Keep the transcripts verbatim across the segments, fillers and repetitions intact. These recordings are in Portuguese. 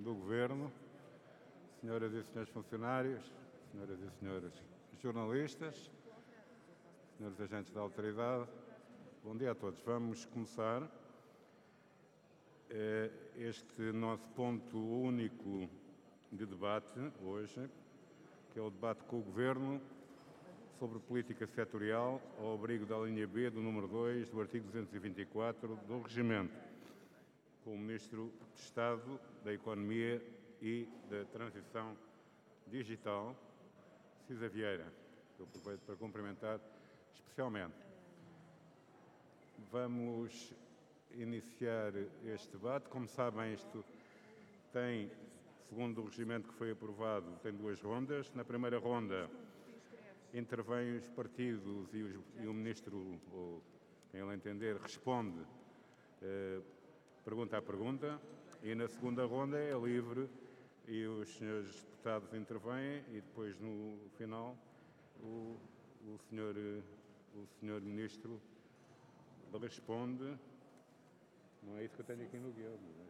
do Governo, senhoras e senhores funcionários, senhoras e senhores jornalistas, senhores agentes da autoridade, bom dia a todos. Vamos começar este nosso ponto único de debate hoje, que é o debate com o Governo sobre política setorial ao abrigo da linha B do número dois do artigo duzentos e vinte e quatro do Regimento, com o Ministro de Estado da Economia e da Transição Digital, Cisa Vieira, que eu aproveito para cumprimentar especialmente. Vamos iniciar este debate. Como sabem, isto tem, segundo o regimento que foi aprovado, tem duas rondas. Na primeira ronda intervêm os partidos e, os, e o Ministro, ou quem ele entender, responde eh, pergunta a pergunta, e na segunda ronda é livre e os senhores deputados intervêm e depois no final o, o, senhor, o senhor Ministro responde. Não é isso que eu tenho aqui no guião, não é?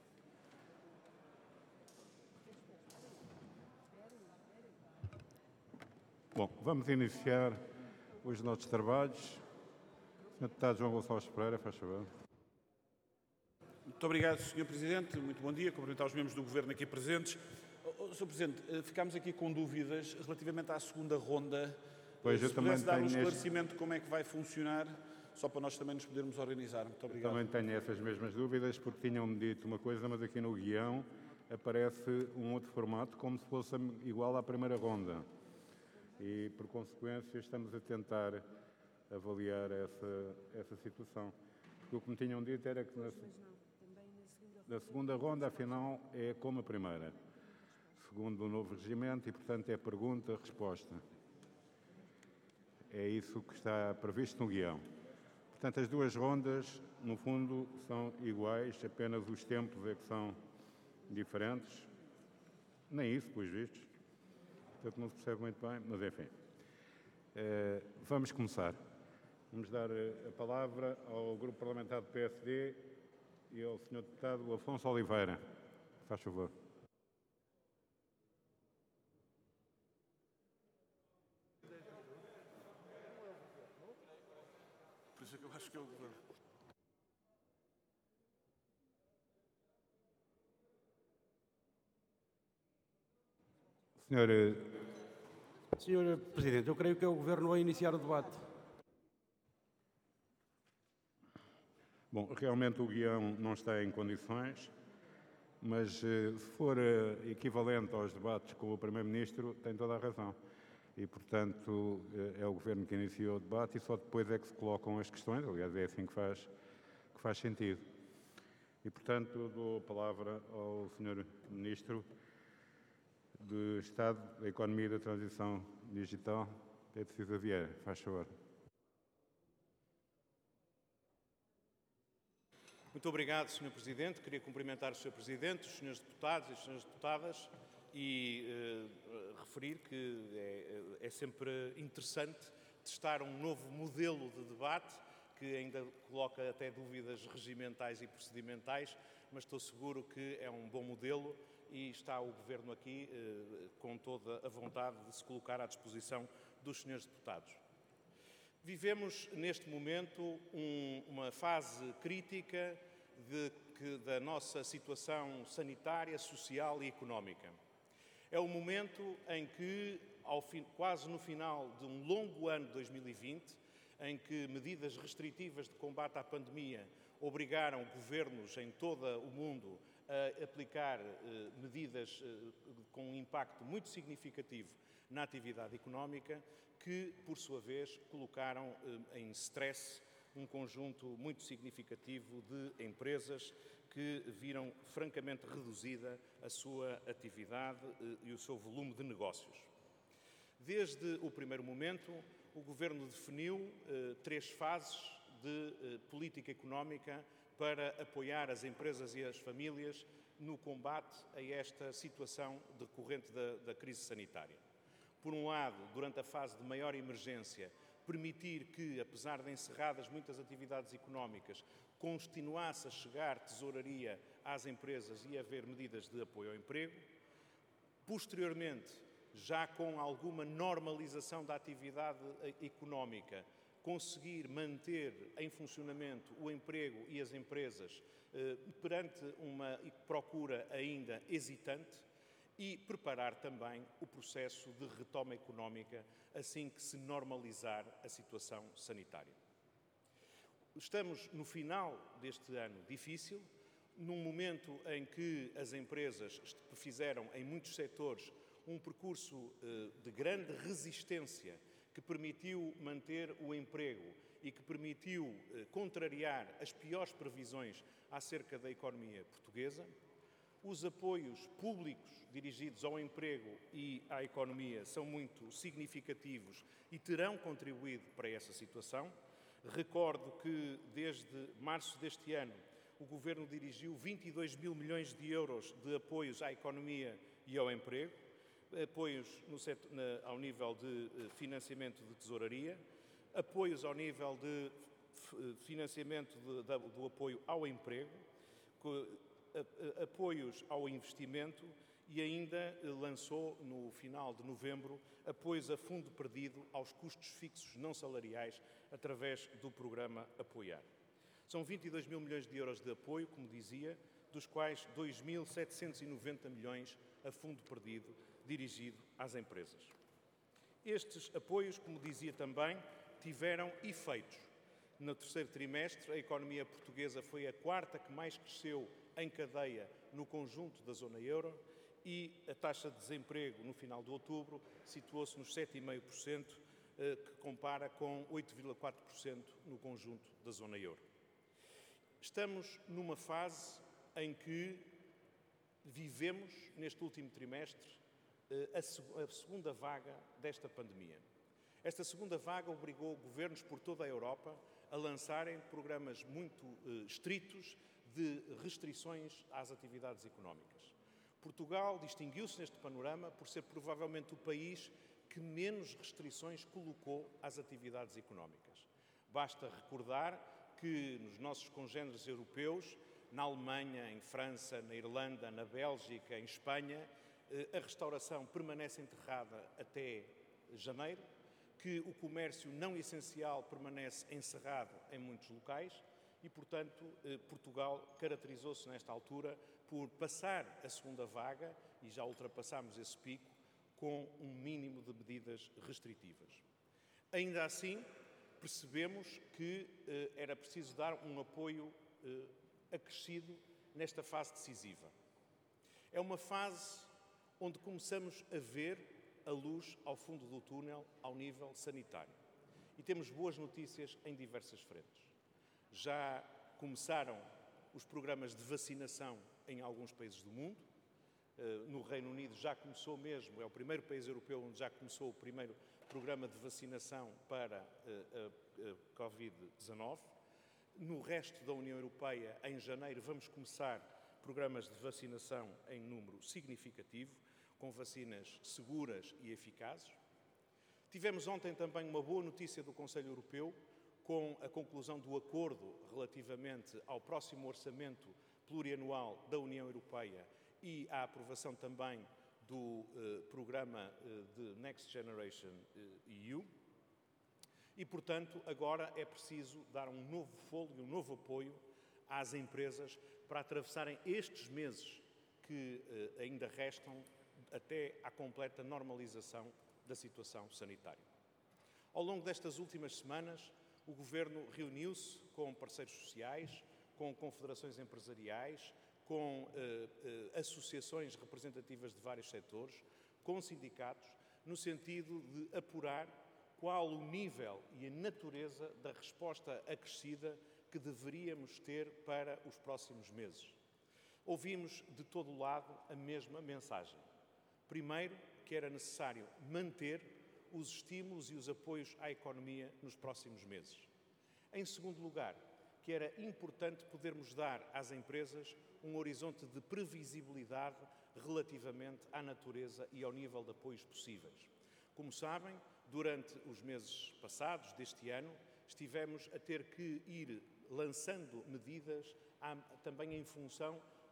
Bom, vamos iniciar os nossos trabalhos. senhor Deputado João Gonçalves Pereira, faz favor. Muito obrigado, senhor Presidente. Muito bom dia. Cumprimentar os membros do Governo aqui presentes. senhor Presidente, ficámos aqui com dúvidas relativamente à segunda ronda. Pois, Se eu também pudesse dar um tenho esclarecimento de como é que vai funcionar, só para nós também nos podermos organizar. Muito obrigado. Eu também tenho essas mesmas dúvidas, porque tinham-me dito uma coisa, mas aqui no guião aparece um outro formato, como se fosse igual à primeira ronda. E, por consequência, estamos a tentar avaliar essa, essa situação. Porque o que me tinham dito era que na, na segunda ronda, afinal, é como a primeira, segundo o novo regimento, e, portanto, é pergunta-resposta. É isso que está previsto no guião. Portanto, as duas rondas, no fundo, são iguais, apenas os tempos é que são diferentes. Nem isso, pelos vistos. Portanto, não se percebe muito bem, mas enfim. Uh, vamos começar. Vamos dar a palavra ao Grupo Parlamentar do P S D e ao senhor Deputado Afonso Oliveira. Faz favor. Por isso é que eu acho que é o Governo. Senhor... Senhor Presidente, eu creio que é o Governo a iniciar o debate. Bom, realmente o guião não está em condições, mas se for equivalente aos debates com o Primeiro-Ministro, tem toda a razão. E, portanto, é o Governo que iniciou o debate e só depois é que se colocam as questões. Aliás, é assim que faz, que faz sentido. E, portanto, dou a palavra ao senhor Ministro do Estado da Economia e da Transição Digital, Pedro Cisa Vieira. Faz favor. Muito obrigado, senhor Presidente. Queria cumprimentar o senhor Presidente, os senhores deputados e as senhoras deputadas e uh, referir que é, é sempre interessante testar um novo modelo de debate que ainda coloca até dúvidas regimentais e procedimentais, mas estou seguro que é um bom modelo e está o Governo aqui uh, com toda a vontade de se colocar à disposição dos senhores deputados. Vivemos, neste momento, um, uma fase crítica de, que, da nossa situação sanitária, social e económica. É o momento em que, ao fim, quase no final de um longo ano de dois mil e vinte, em que medidas restritivas de combate à pandemia obrigaram governos em todo o mundo a aplicar eh, medidas eh, com um impacto muito significativo na atividade económica, que, por sua vez, colocaram eh, em stress um conjunto muito significativo de empresas que viram francamente reduzida a sua atividade eh, e o seu volume de negócios. Desde o primeiro momento, o Governo definiu eh, três fases de eh, política económica para apoiar as empresas e as famílias no combate a esta situação decorrente da, da crise sanitária. Por um lado, durante a fase de maior emergência, permitir que, apesar de encerradas muitas atividades económicas, continuasse a chegar tesouraria às empresas e haver medidas de apoio ao emprego. Posteriormente, já com alguma normalização da atividade económica, conseguir manter em funcionamento o emprego e as empresas eh, perante uma procura ainda hesitante e preparar também o processo de retoma económica assim que se normalizar a situação sanitária. Estamos no final deste ano difícil, num momento em que as empresas fizeram em muitos setores um percurso eh, de grande resistência que permitiu manter o emprego e que permitiu eh, contrariar as piores previsões acerca da economia portuguesa. Os apoios públicos dirigidos ao emprego e à economia são muito significativos e terão contribuído para essa situação. Recordo que, desde março deste ano, o Governo dirigiu vinte e dois mil milhões de euros de apoios à economia e ao emprego, apoios no setor, na, ao nível de financiamento de tesouraria, apoios ao nível de financiamento de, de, do apoio ao emprego, apoios ao investimento e ainda lançou, no final de novembro, apoios a fundo perdido aos custos fixos não salariais através do programa Apoiar. São vinte e dois mil milhões de euros de apoio, como dizia, dos quais dois mil setecentos e noventa milhões a fundo perdido, dirigido às empresas. Estes apoios, como dizia também, tiveram efeitos. No terceiro trimestre, a economia portuguesa foi a quarta que mais cresceu em cadeia no conjunto da zona euro e a taxa de desemprego no final de outubro situou-se nos sete vírgula cinco por cento, que compara com oito vírgula quatro por cento no conjunto da zona euro. Estamos numa fase em que vivemos, neste último trimestre, a segunda vaga desta pandemia. Esta segunda vaga obrigou governos por toda a Europa a lançarem programas muito estritos de restrições às atividades económicas. Portugal distinguiu-se neste panorama por ser provavelmente o país que menos restrições colocou às atividades económicas. Basta recordar que nos nossos congêneres europeus, na Alemanha, em França, na Irlanda, na Bélgica, em Espanha, a restauração permanece enterrada até janeiro, que o comércio não essencial permanece encerrado em muitos locais e, portanto, Portugal caracterizou-se nesta altura por passar a segunda vaga, e já ultrapassámos esse pico, com um mínimo de medidas restritivas. Ainda assim, percebemos que eh, era preciso dar um apoio eh, acrescido nesta fase decisiva. É uma fase onde começamos a ver a luz ao fundo do túnel ao nível sanitário. E temos boas notícias em diversas frentes. Já começaram os programas de vacinação em alguns países do mundo. No Reino Unido já começou mesmo, é o primeiro país europeu onde já começou o primeiro programa de vacinação para a covid dezanove. No resto da União Europeia, em janeiro, vamos começar programas de vacinação em número significativo, com vacinas seguras e eficazes. Tivemos ontem também uma boa notícia do Conselho Europeu, com a conclusão do acordo relativamente ao próximo orçamento plurianual da União Europeia e a aprovação também do uh, programa uh, de Next Generation uh, E U. E, portanto, agora é preciso dar um novo fôlego, um novo apoio às empresas para atravessarem estes meses que uh, ainda restam até à completa normalização da situação sanitária. Ao longo destas últimas semanas, o Governo reuniu-se com parceiros sociais, com confederações empresariais, com eh, eh, associações representativas de vários setores, com sindicatos, no sentido de apurar qual o nível e a natureza da resposta acrescida que deveríamos ter para os próximos meses. Ouvimos de todo o lado a mesma mensagem. Primeiro, que era necessário manter os estímulos e os apoios à economia nos próximos meses. Em segundo lugar, que era importante podermos dar às empresas um horizonte de previsibilidade relativamente à natureza e ao nível de apoios possíveis. Como sabem, durante os meses passados deste ano, estivemos a ter que ir lançando medidas também em função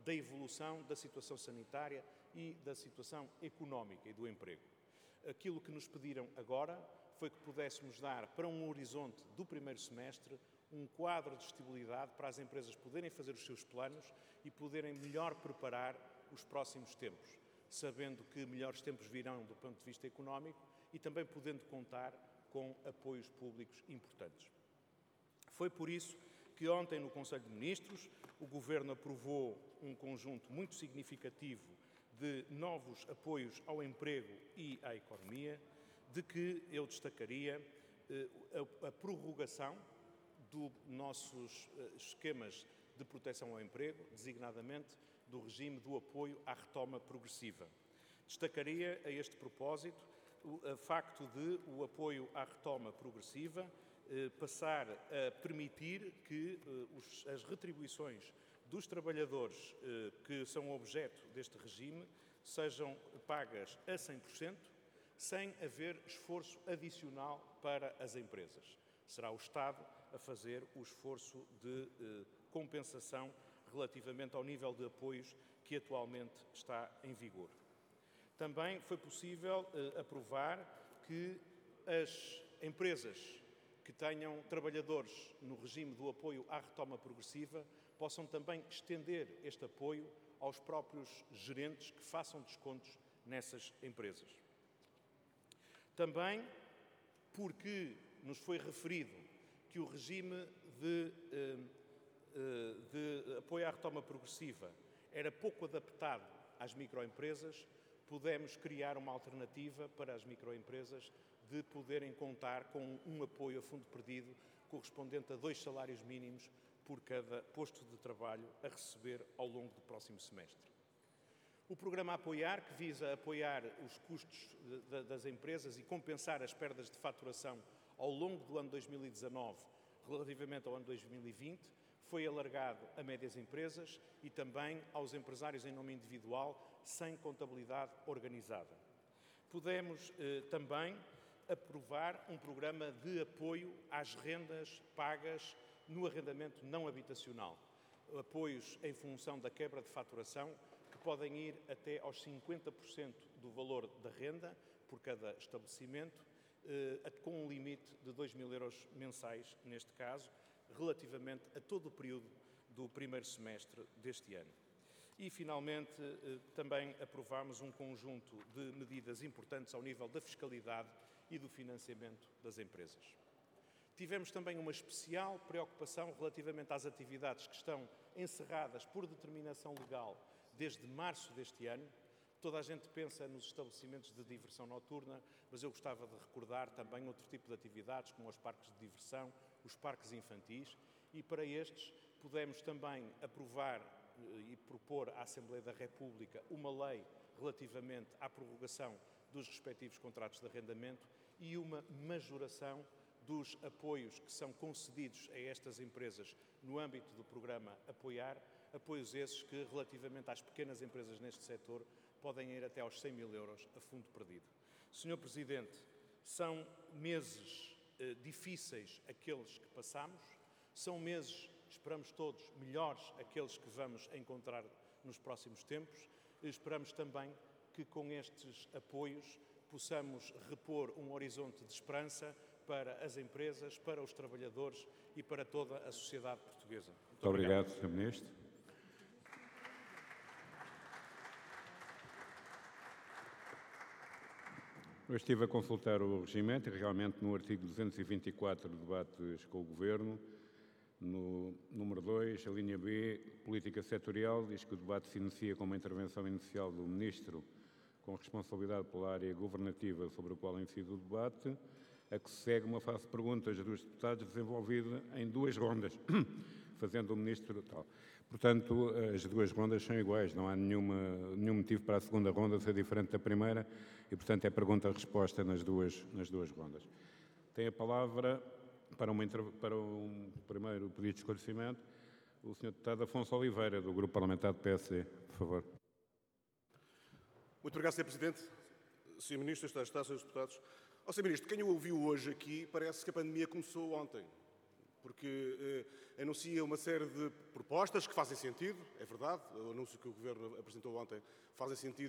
da evolução da situação sanitária e da situação económica e do emprego. Aquilo que nos pediram agora foi que pudéssemos dar, para um horizonte do primeiro semestre, um quadro de estabilidade para as empresas poderem fazer os seus planos e poderem melhor preparar os próximos tempos, sabendo que melhores tempos virão do ponto de vista económico e também podendo contar com apoios públicos importantes. Foi por isso que ontem, no Conselho de Ministros, o Governo aprovou um conjunto muito significativo de novos apoios ao emprego e à economia, de que eu destacaria eh, a, a prorrogação dos nossos eh, esquemas de proteção ao emprego, designadamente do regime do apoio à retoma progressiva. Destacaria, a este propósito, o a facto de o apoio à retoma progressiva eh, passar a permitir que eh, os, as retribuições dos trabalhadores eh, que são objeto deste regime sejam pagas a cem por cento, sem haver esforço adicional para as empresas. Será o Estado a fazer o esforço de eh, compensação relativamente ao nível de apoios que atualmente está em vigor. Também foi possível eh, aprovar que as empresas que tenham trabalhadores no regime do apoio à retoma progressiva possam também estender este apoio aos próprios gerentes que façam descontos nessas empresas. Também porque nos foi referido que o regime de, de apoio à retoma progressiva era pouco adaptado às microempresas, pudemos criar uma alternativa para as microempresas de poderem contar com um apoio a fundo perdido correspondente a dois salários mínimos por cada posto de trabalho a receber ao longo do próximo semestre. O programa Apoiar, que visa apoiar os custos de, de, das empresas e compensar as perdas de faturação ao longo do ano dois mil e dezanove, relativamente ao ano dois mil e vinte, foi alargado a médias empresas e também aos empresários em nome individual sem contabilidade organizada. Pudemos eh, também aprovar um programa de apoio às rendas pagas no arrendamento não habitacional. Apoios em função da quebra de faturação que podem ir até aos cinquenta por cento do valor da renda por cada estabelecimento, eh, com um limite de dois mil euros mensais, neste caso, relativamente a todo o período do primeiro semestre deste ano. E, finalmente, eh, também aprovámos um conjunto de medidas importantes ao nível da fiscalidade e do financiamento das empresas. Tivemos também uma especial preocupação relativamente às atividades que estão encerradas por determinação legal desde março deste ano. Toda a gente pensa nos estabelecimentos de diversão noturna, mas eu gostava de recordar também outro tipo de atividades, como os parques de diversão, os parques infantis, e para estes pudemos também aprovar e propor à Assembleia da República uma lei relativamente à prorrogação dos respectivos contratos de arrendamento e uma majoração dos apoios que são concedidos a estas empresas no âmbito do programa Apoiar, apoios esses que, relativamente às pequenas empresas neste setor, podem ir até aos cem mil euros a fundo perdido. senhor Presidente, são meses eh, difíceis aqueles que passamos, são meses, esperamos todos, melhores aqueles que vamos encontrar nos próximos tempos. Esperamos também que com estes apoios possamos repor um horizonte de esperança para as empresas, para os trabalhadores e para toda a sociedade portuguesa. Muito, Muito obrigado, senhor Ministro. Eu estive a consultar o regimento e realmente no artigo duzentos e vinte e quatro, debates com o Governo, no número dois, a linha B, política setorial, diz que o debate se inicia com uma intervenção inicial do Ministro com responsabilidade pela área governativa sobre o qual incide o debate, a que se segue uma fase de perguntas dos deputados desenvolvida em duas rondas, fazendo o Ministro tal. Portanto, as duas rondas são iguais, não há nenhuma, nenhum motivo para a segunda ronda ser diferente da primeira e, portanto, é pergunta-resposta nas duas, nas duas rondas. Tem a palavra, para, uma, para um primeiro pedido de esclarecimento, o senhor Deputado Afonso Oliveira, do Grupo Parlamentar do P S D, por favor. Muito obrigado, senhor Presidente. senhor Ministro, está, senhores Deputados. Ó, senhor Ministro, quem o ouviu hoje aqui, parece que a pandemia começou ontem. porque eh, anuncia uma série de propostas que fazem sentido, é verdade, o anúncio que o Governo apresentou ontem fazem sentido.